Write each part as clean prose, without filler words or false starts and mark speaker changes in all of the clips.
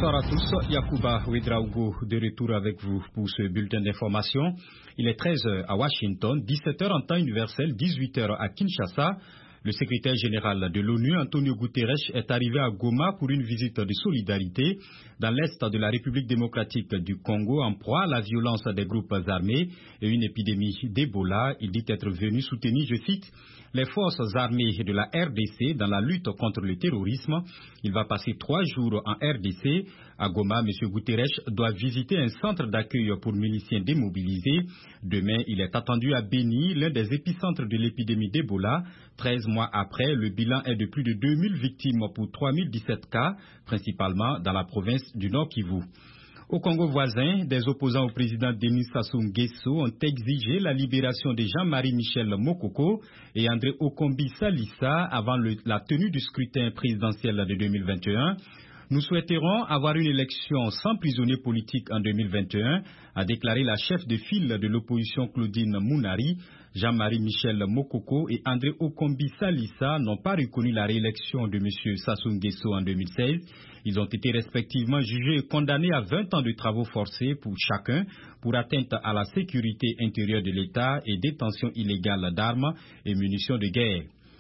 Speaker 1: Bonsoir à tous, Yacouba Ouedraogo de retour avec vous pour ce bulletin d'information. Il est 13h à Washington, 17h en temps universel, 18h à Kinshasa. Le secrétaire général de l'ONU, Antonio Guterres, est arrivé à Goma pour une visite de solidarité dans l'est de la République démocratique du Congo en proie à la violence des groupes armés et une épidémie d'Ebola. Il dit être venu soutenir, je cite, les forces armées de la RDC dans la lutte contre le terrorisme. Il va passer 3 jours en RDC. À Goma, M. Guterres doit visiter un centre d'accueil pour miliciens démobilisés. Demain, il est attendu à Beni, l'un des épicentres de l'épidémie d'Ebola. 13 mois après, le bilan est de plus de 2000 victimes pour 3017 cas, principalement dans la province du Nord Kivu. Au Congo voisin, des opposants au président Denis Sassou Nguesso ont exigé la libération de Jean-Marie Michel Mokoko et André Okombi Salissa avant la tenue du scrutin présidentiel de 2021. Nous souhaiterons avoir une élection sans prisonniers politiques en 2021, a déclaré la chef de file de l'opposition Claudine Mounari. Jean-Marie Michel Mokoko et André Okombi Salissa n'ont pas reconnu la réélection de M. Sassou Nguesso en 2016. Ils ont été respectivement jugés et condamnés à 20 ans de travaux forcés pour chacun pour atteinte à la sécurité intérieure de l'État et détention illégale d'armes et munitions de guerre.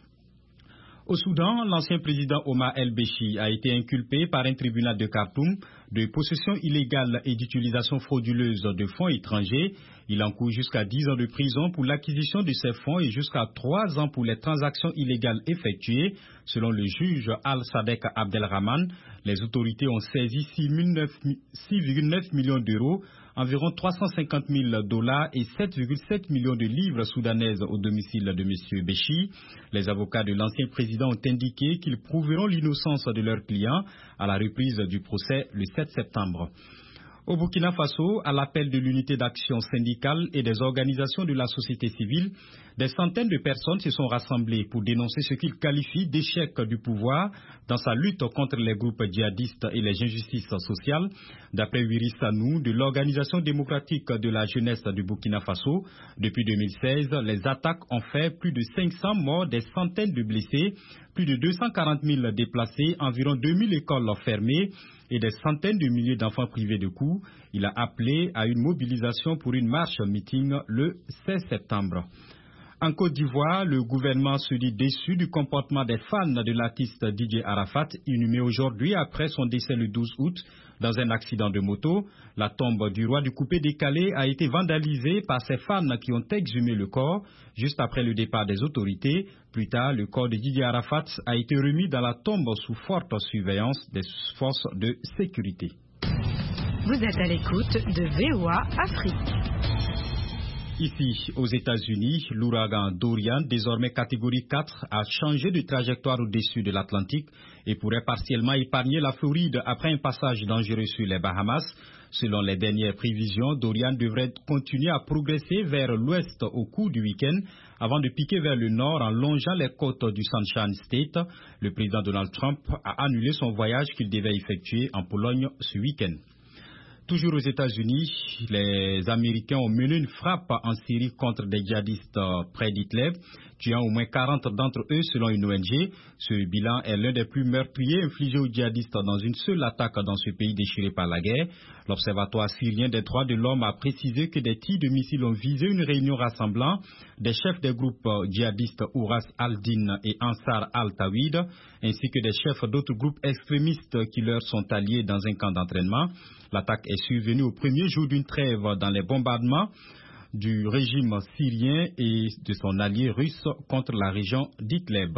Speaker 1: Au Soudan, l'ancien président Omar El-Béchi a été inculpé par un tribunal de Khartoum de possession illégale et d'utilisation frauduleuse de fonds étrangers. Il encourt jusqu'à 10 ans de prison pour l'acquisition de ces fonds et jusqu'à 3 ans pour les transactions illégales effectuées. Selon le juge Al-Sadek Abdelrahman, les autorités ont saisi 6,9 millions d'euros, environ 350 000 dollars et 7,7 millions de livres soudanaises au domicile de M. Béchi. Les avocats de l'ancien président ont indiqué qu'ils prouveront l'innocence de leurs clients à la reprise du procès le 7 septembre. Au Burkina Faso, à l'appel de l'unité d'action syndicale et des organisations de la société civile, des centaines de personnes se sont rassemblées pour dénoncer ce qu'ils qualifient d'échec du pouvoir dans sa lutte contre les groupes djihadistes et les injustices sociales. D'après Wiri Sanou, de l'Organisation démocratique de la jeunesse du Burkina Faso, depuis 2016, les attaques ont fait plus de 500 morts, des centaines de blessés, plus de 240 000 déplacés, environ 2000 écoles fermées et des centaines de milliers d'enfants privés de cours. Il a appelé à une mobilisation pour une marche-meeting le 16 septembre. En Côte d'Ivoire, le gouvernement se dit déçu du comportement des fans de l'artiste DJ Arafat, inhumé aujourd'hui après son décès le 12 août dans un accident de moto. La tombe du roi du coupé-décalé a été vandalisée par ces fans qui ont exhumé le corps juste après le départ des autorités. Plus tard, le corps de DJ Arafat a été remis dans la tombe sous forte surveillance des forces de sécurité.
Speaker 2: Vous êtes à l'écoute de VOA Afrique.
Speaker 1: Ici, aux États-Unis, l'ouragan Dorian, désormais catégorie 4, a changé de trajectoire au-dessus de l'Atlantique et pourrait partiellement épargner la Floride après un passage dangereux sur les Bahamas. Selon les dernières prévisions, Dorian devrait continuer à progresser vers l'ouest au cours du week-end avant de piquer vers le nord en longeant les côtes du Sunshine State. Le président Donald Trump a annulé son voyage qu'il devait effectuer en Pologne ce week-end. Toujours aux États-Unis, les Américains ont mené une frappe en Syrie contre des djihadistes près d'Idlib, tuant au moins 40 d'entre eux selon une ONG. Ce bilan est l'un des plus meurtriers infligés aux djihadistes dans une seule attaque dans ce pays déchiré par la guerre. L'Observatoire syrien des droits de l'homme a précisé que des tirs de missiles ont visé une réunion rassemblant des chefs des groupes djihadistes Ouras al-Din et Ansar al-Tawhid, ainsi que des chefs d'autres groupes extrémistes qui leur sont alliés dans un camp d'entraînement. L'attaque est survenue au premier jour d'une trêve dans les bombardements du régime syrien et de son allié russe contre la région d'Idlib.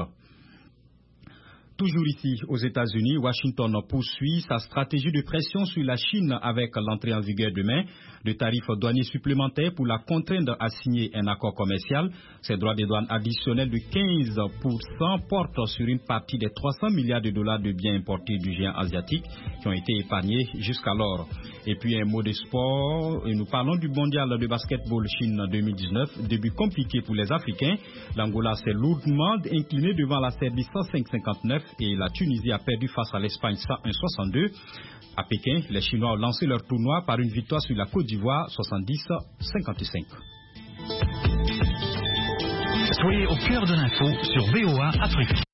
Speaker 1: Toujours ici, aux États-Unis, Washington poursuit sa stratégie de pression sur la Chine avec l'entrée en vigueur demain de tarifs douaniers supplémentaires pour la contraindre à signer un accord commercial. Ces droits de douane additionnels de 15% portent sur une partie des 300 milliards de dollars de biens importés du géant asiatique qui ont été épargnés jusqu'alors. Et puis un mot de sport, et nous parlons du mondial de basketball Chine 2019, début compliqué pour les Africains. L'Angola s'est lourdement incliné devant la Serbie 105-59 et la Tunisie a perdu face à l'Espagne 101-62. À Pékin, les Chinois ont lancé leur tournoi par une victoire sur la Côte d'Ivoire 70-55.
Speaker 3: Soyez au cœur de l'info sur VOA Afrique.